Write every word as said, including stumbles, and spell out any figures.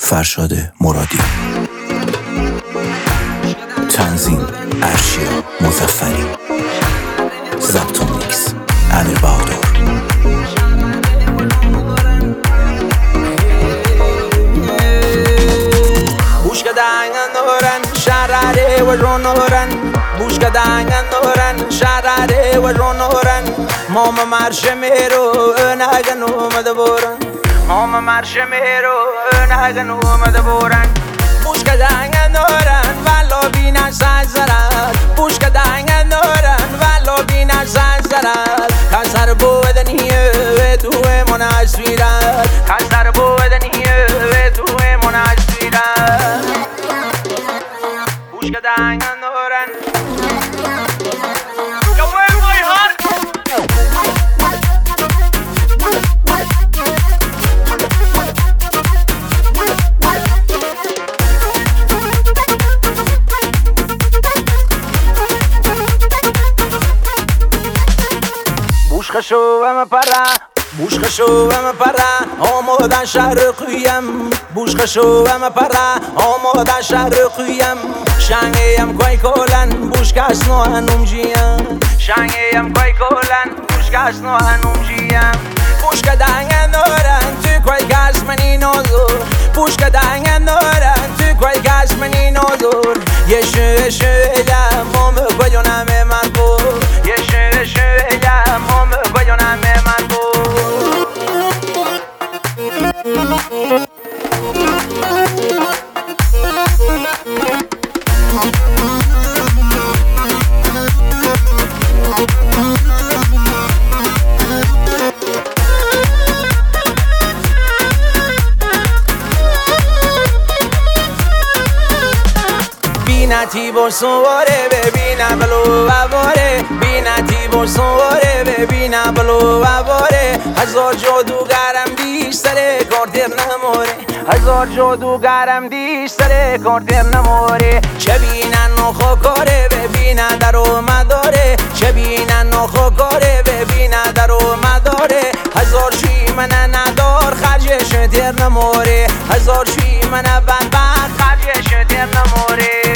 فرشاد مرادی. تنظیم ارشیا مظفری. ضبط و میکس امیر بهادر. بوش کدانگن دورن شراره و رونورن بوش کدانگن دورن شراره و رونورن مام مرش میرو نگن اومد بورن مام مرش میرو نگن اومد بورن بوش کدانگن دورن ولو بینن سازرد بوش کدانگن دورن ولو بینن سازرد کسر بودنیه و توی مناسیرد کسر بودنیه و توی مناسیرد بوش کدانگن دورن بوش خشو ام پرا بوش خشو ام پرا آمادن شرقیم بوش خشو ام پرا آمادن شرقیم شنگیم کوی کولن بوش کس نو هنوم جیم شنگیم کوی کولن بوش کس نو هنوم جیم بوش کدانگن دورن تو کوی کس منی نوزور بوش کدانگن دورن تو کوی کس منی نوزور یه شو شو الام مام کویونم من کو یه شو شو الام مام کویونم من کو بینتی با سواره ببینم بلو بواره بینتی با سواره ببینم بلو بواره هزار جادوگرم بیشتره کارتر نموره هزار جادوگرم بیشتره کارتر نموره چه بینن نخو کاره ببینن در اومداره چه بینن نخو کاره ببینن در اومداره هزار شوی من ندار خرجش تر نموره هزار شوی من بدبخت خرجش تر نموره